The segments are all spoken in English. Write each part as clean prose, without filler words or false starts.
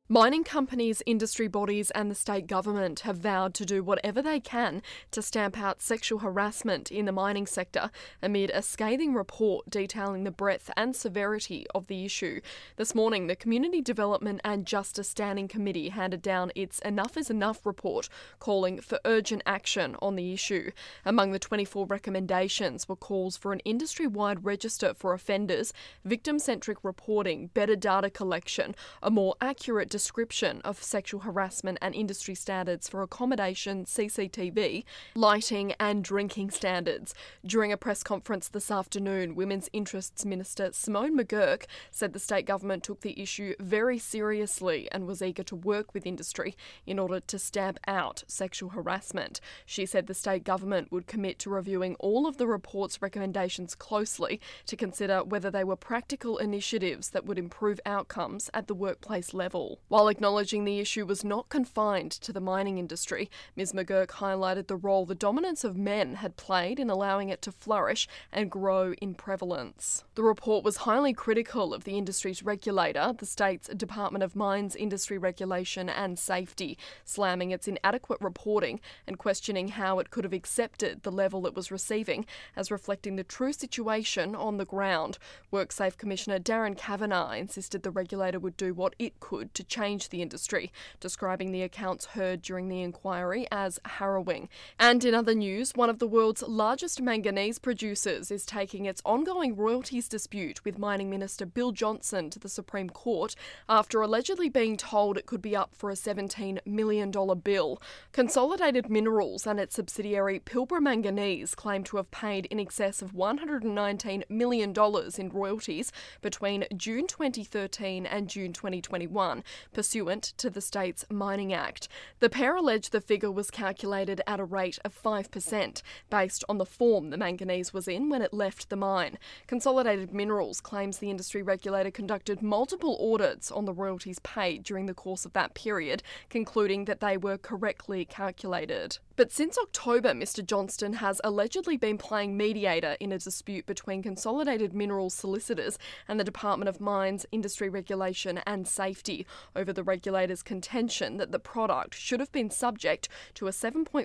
Mining companies, industry bodies and the state government have vowed to do whatever they can to stamp out sexual harassment in the mining sector amid a scathing report detailing the breadth and severity of the issue. This morning, the Community Development and Justice Standing Committee handed down its Enough is Enough report, calling for urgent action on the issue. Among the 24 recommendations were calls for an industry-wide register for offenders, victim-centric reporting, better data collection, a more accurate description of sexual harassment and industry standards for accommodation, CCTV, lighting and drinking standards. During a press conference this afternoon, Women's Interests Minister Simone McGurk said the state government took the issue very seriously and was eager to work with industry in order to stamp out sexual harassment. She said the state government would commit to reviewing all of the report's recommendations closely to consider whether they were practical initiatives that would improve outcomes at the workplace level. While acknowledging the issue was not confined to the mining industry, Ms McGurk highlighted the role the dominance of men had played in allowing it to flourish and grow in prevalence. The report was highly critical of the industry's regulator, the state's Department of Mines, Industry Regulation and Safety, slamming its inadequate reporting and questioning how it could have accepted the level it was receiving as reflecting the true situation on the ground. WorkSafe Commissioner Darren Kavanagh insisted the regulator would do what it could to change the industry, describing the accounts heard during the inquiry as harrowing. And in other news, one of the world's largest manganese producers is taking its ongoing royalties dispute with Mining Minister Bill Johnson to the Supreme Court after allegedly being told it could be up for a $17 million bill. Consolidated Minerals and its subsidiary Pilbara Manganese claim to have paid in excess of $119 million in royalties between June 2013 and June 2021, pursuant to the state's Mining Act. The pair allege the figure was calculated at a rate of 5%, based on the form the manganese was in when it left the mine. Consolidated Minerals claims the industry regulator conducted multiple audits on the royalties paid during the course of that period, concluding that they were correctly calculated. But since October, Mr Johnston has allegedly been playing mediator in a dispute between Consolidated Minerals solicitors and the Department of Mines, Industry Regulation and Safety over the regulator's contention that the product should have been subject to a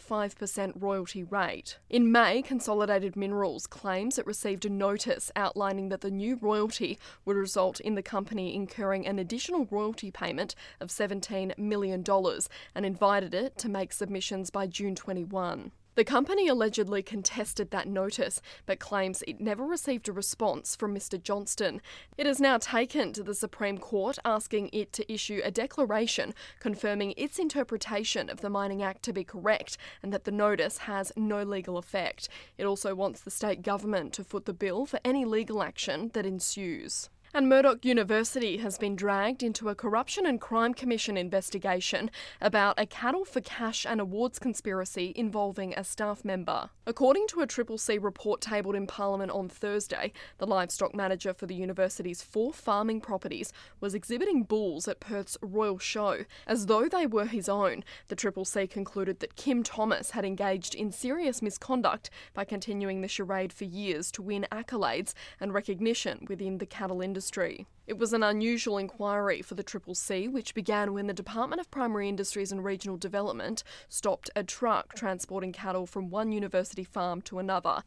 7.5% royalty rate. In May, Consolidated Minerals claims it received a notice outlining that the new royalty would result in the company incurring an additional royalty payment of $17 million and invited it to make submissions by June 21. The company allegedly contested that notice, but claims it never received a response from Mr Johnston. It has now taken to the Supreme Court, asking it to issue a declaration confirming its interpretation of the Mining Act to be correct and that the notice has no legal effect. It also wants the state government to foot the bill for any legal action that ensues. And Murdoch University has been dragged into a Corruption and Crime Commission investigation about a cattle for cash and awards conspiracy involving a staff member. According to a CCC report tabled in Parliament on Thursday, the livestock manager for the university's 4 farming properties was exhibiting bulls at Perth's Royal Show as though they were his own. The CCC concluded that Kim Thomas had engaged in serious misconduct by continuing the charade for years to win accolades and recognition within the cattle industry. It was an unusual inquiry for the CCC, which began when the Department of Primary Industries and Regional Development stopped a truck transporting cattle from one university farm to another.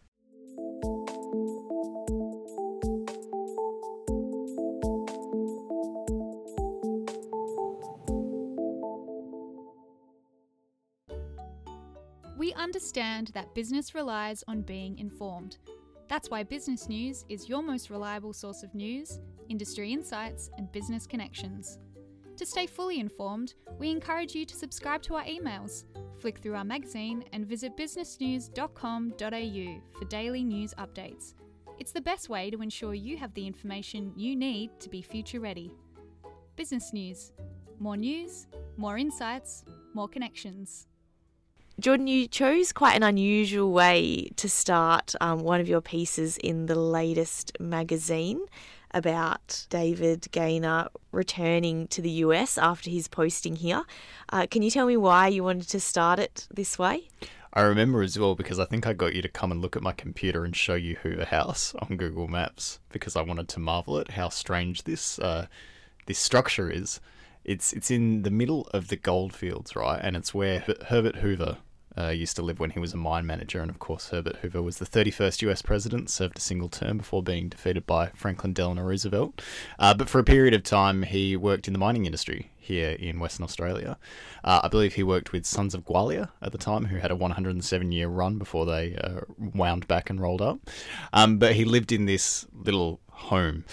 We understand that business relies on being informed. That's why Business News is your most reliable source of news, industry insights, and business connections. To stay fully informed, we encourage you to subscribe to our emails, flick through our magazine, and visit businessnews.com.au for daily news updates. It's the best way to ensure you have the information you need to be future ready. Business News. More news, more insights, more connections. Jordan, you chose quite an unusual way to start one of your pieces in the latest magazine about David Gaynor returning to the US after his posting here. Can you tell me why you wanted to start it this way? I remember as well because I think I got you to come and look at my computer and show you Hoover House on Google Maps because I wanted to marvel at how strange this structure is. It's in the middle of the goldfields, right? And it's where Herbert Hoover used to live when he was a mine manager. And of course, Herbert Hoover was the 31st US president, served a single term before being defeated by Franklin Delano Roosevelt. But for a period of time, he worked in the mining industry here in Western Australia. I believe he worked with Sons of Gwalia at the time, who had a 107-year run before they wound back and rolled up. But he lived in this little home.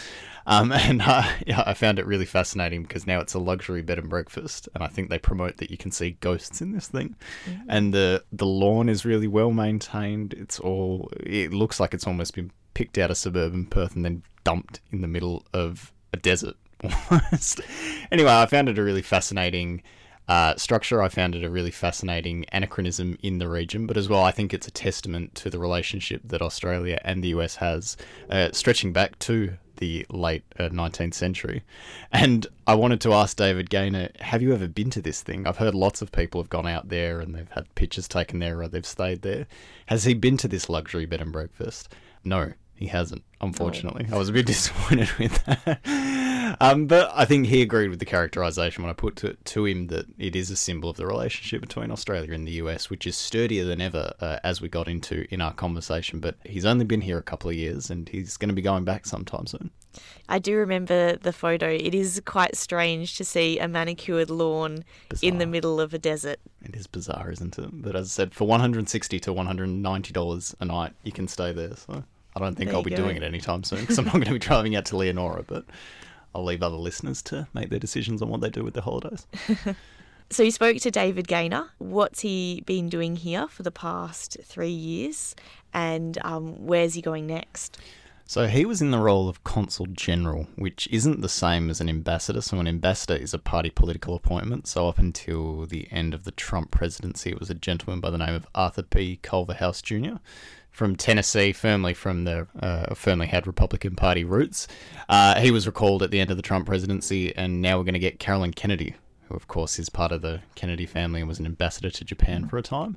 I found it really fascinating because now it's a luxury bed and breakfast, and I think they promote that you can see ghosts in this thing. Mm-hmm. And the lawn is really well maintained. It looks like it's almost been picked out of suburban Perth and then dumped in the middle of a desert almost. Anyway, I found it a really fascinating structure. I found it a really fascinating anachronism in the region, but as well, I think it's a testament to the relationship that Australia and the US has, stretching back to the late 19th century. And I wanted to ask David Gaynor, have you ever been to this thing? I've heard lots of people have gone out there and they've had pictures taken there or they've stayed there. Has he been to this luxury bed and breakfast? No, he hasn't, unfortunately. I was a bit disappointed with that. But I think he agreed with the characterisation when I put to him that it is a symbol of the relationship between Australia and the US, which is sturdier than ever, as we got into in our conversation. But he's only been here a couple of years and he's going to be going back sometime soon. I do remember the photo. It is quite strange to see a manicured lawn in the middle of a desert. It is bizarre, isn't it? But as I said, for $160 to $190 a night, you can stay there. So I don't think I'll be doing it anytime soon because I'm not going to be driving out to Leonora, but I'll leave other listeners to make their decisions on what they do with their holidays. So you spoke to David Gaynor. What's he been doing here for the past 3 years, and where's he going next? So he was in the role of Consul General, which isn't the same as an ambassador. So an ambassador is a party political appointment. So up until the end of the Trump presidency, it was a gentleman by the name of Arthur P. Culverhouse Jr., from Tennessee, firmly had Republican Party roots. He was recalled at the end of the Trump presidency, and now we're going to get Carolyn Kennedy, who of course is part of the Kennedy family and was an ambassador to Japan for a time.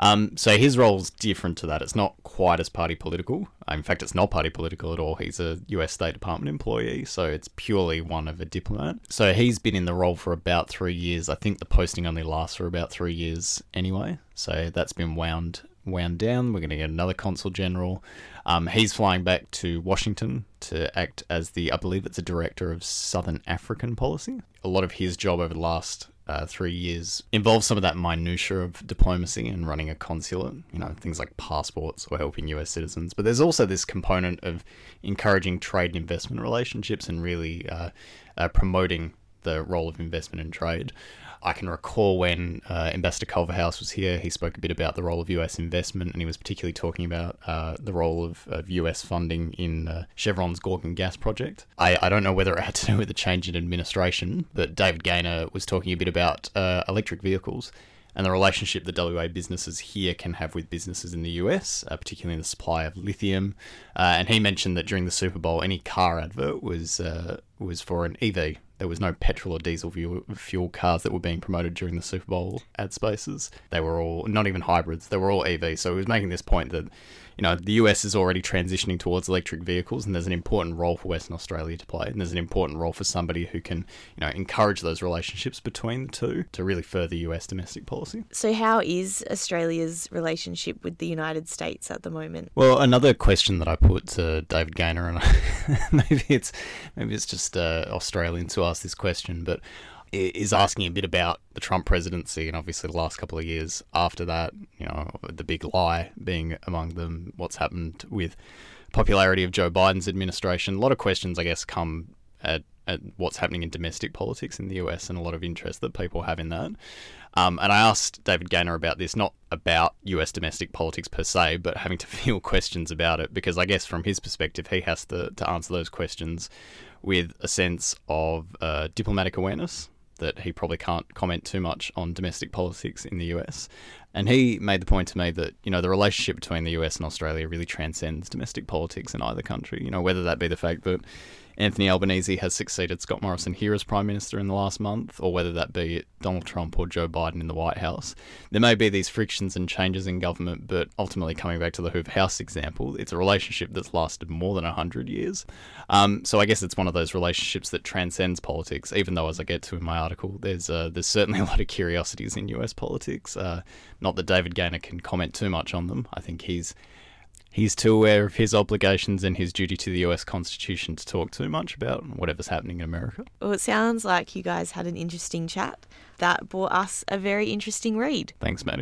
So his role's different to that. It's not quite as party political. In fact, it's not party political at all. He's a US State Department employee, so it's purely one of a diplomat. So he's been in the role for about 3 years. I think the posting only lasts for about 3 years anyway. So that's been wound down. We're going to get another Consul General. He's flying back to Washington to act as I believe it's a director of Southern African policy. A lot of his job over the last 3 years involves some of that minutiae of diplomacy and running a consulate, things like passports or helping US citizens. But there's also this component of encouraging trade and investment relationships and really promoting the role of investment and trade. I can recall when Ambassador Culverhouse was here, he spoke a bit about the role of US investment, and he was particularly talking about the role of US funding in Chevron's Gorgon gas project. I don't know whether it had to do with the change in administration, but David Gaynor was talking a bit about electric vehicles and the relationship that WA businesses here can have with businesses in the US, particularly in the supply of lithium. And he mentioned that during the Super Bowl, any car advert was for an EV. There was no petrol or diesel fuel cars that were being promoted during the Super Bowl ad spaces. They were all, not even hybrids, they were all EV. So he was making this point that, the US is already transitioning towards electric vehicles, and there's an important role for Western Australia to play. And there's an important role for somebody who can, encourage those relationships between the two to really further US domestic policy. So how is Australia's relationship with the United States at the moment? Well, another question that I put to David Gaynor, and maybe it's just Australians who ask this question, but is asking a bit about the Trump presidency and obviously the last couple of years after that, the big lie being among them, what's happened with popularity of Joe Biden's administration. A lot of questions, I guess, come at what's happening in domestic politics in the US and a lot of interest that people have in that. And I asked David Gaynor about this, not about US domestic politics per se, but having to field questions about it, because I guess from his perspective, he has to answer those questions with a sense of diplomatic awareness, that he probably can't comment too much on domestic politics in the US. And he made the point to me that, the relationship between the US and Australia really transcends domestic politics in either country, whether that be the fact that Anthony Albanese has succeeded Scott Morrison here as Prime Minister in the last month, or whether that be Donald Trump or Joe Biden in the White House. There may be these frictions and changes in government, but ultimately, coming back to the Hoover House example, it's a relationship that's lasted more than 100 years. So I guess it's one of those relationships that transcends politics, even though, as I get to in my article, there's certainly a lot of curiosities in US politics. Not that David Gaynor can comment too much on them. I think he's too aware of his obligations and his duty to the US Constitution to talk too much about whatever's happening in America. Well, it sounds like you guys had an interesting chat. That brought us a very interesting read. Thanks, Maddie.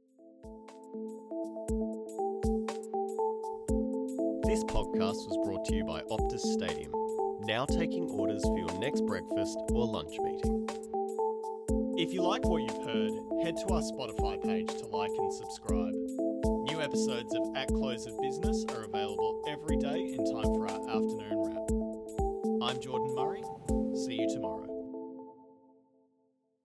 This podcast was brought to you by Optus Stadium, now taking orders for your next breakfast or lunch meeting. If you like what you've heard, head to our Spotify page to like and subscribe. New episodes of At Close of Business are available every day in time for our afternoon wrap. I'm Jordan Murray. See you tomorrow.